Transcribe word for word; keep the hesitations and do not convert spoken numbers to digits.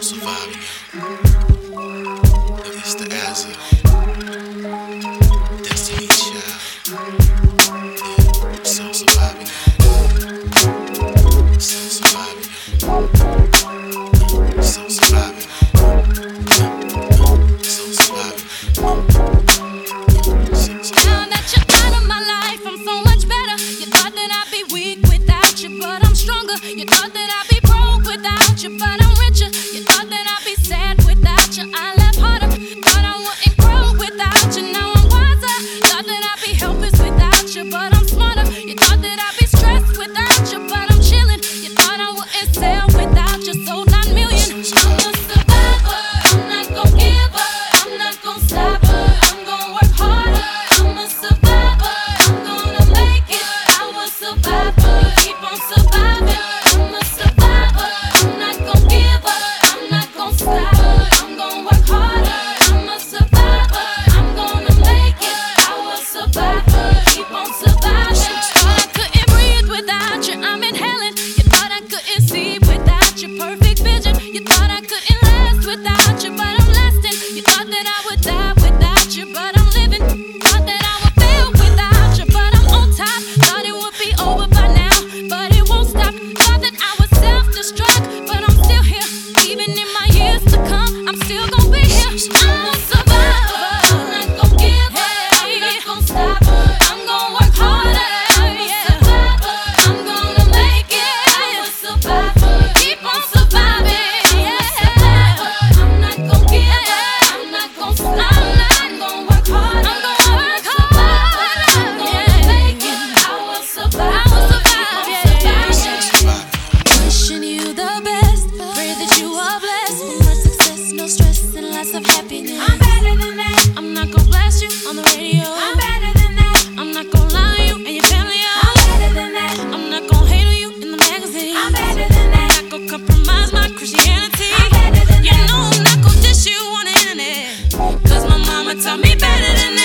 surviving. It's the Azza, Destiny Child. Yeah, so surviving. So surviving. So surviving. So surviving. Now that you're out of my life, I'm so much better. You thought that I'd be weak without you, but I'm stronger. You thought that I'd be broke without you, but I'm richer. You thought that I'd be sad without you, I laugh harder. Thought I wouldn't grow without you, now I'm wiser. Thought that I'd be helpless without you, but I'm smarter. You thought that I'd be stressed without you, but I'm chilling. You thought I wouldn't sell without you, sold nine million. I'm a survivor, I'm not gon' give up, I'm not gon' stop, I'm gon' work harder. I'm a survivor, I'm gonna make it. I will survive, keep on surviving. I'm a survivor, I'm not gon' give up, I'm not gon' stop, I'm gon' work harder. I'm a survivor, I'm gonna make it. I will survive, keep on surviving. Thought I couldn't breathe without you, I'm inhaling. You thought I couldn't see without your perfect vision. You thought I couldn't last without you, but I'm lasting. You thought that I would die without you, but I'm living. Thought that I would fail without you, but I'm on top. Thought it would be over by now, but it won't stop. Thought that I would self-destruct, but I'm still here. Even in my years to come, I'm still gonna be here. I'm a survivor, I'm not gon' give up, I'm not gon' stop, I'm gon' work harder. I'm a survivor, I'm gonna make it. I will survive, keep on surviving. I'm a survivor, I'm not gon' give up, I'm not gon' stop, I'm gon' work harder. I'm gonna work harder. I'm gonna make it. I will survive, I will survive, yeah. Wishing you the best, pray that you are blessed with much success, no stress, and lots of happiness. I'm better than that. I'm not gonna blast you on the radio. I'm better than that. I'm not gonna lie on you and your family. I'm better than that. I'm not gonna hate on you in the magazine. I'm better than that. I'm not gonna compromise my Christianity. I'm better than that. You know I'm not gonna dish you on the internet, cause my mama taught me better than that.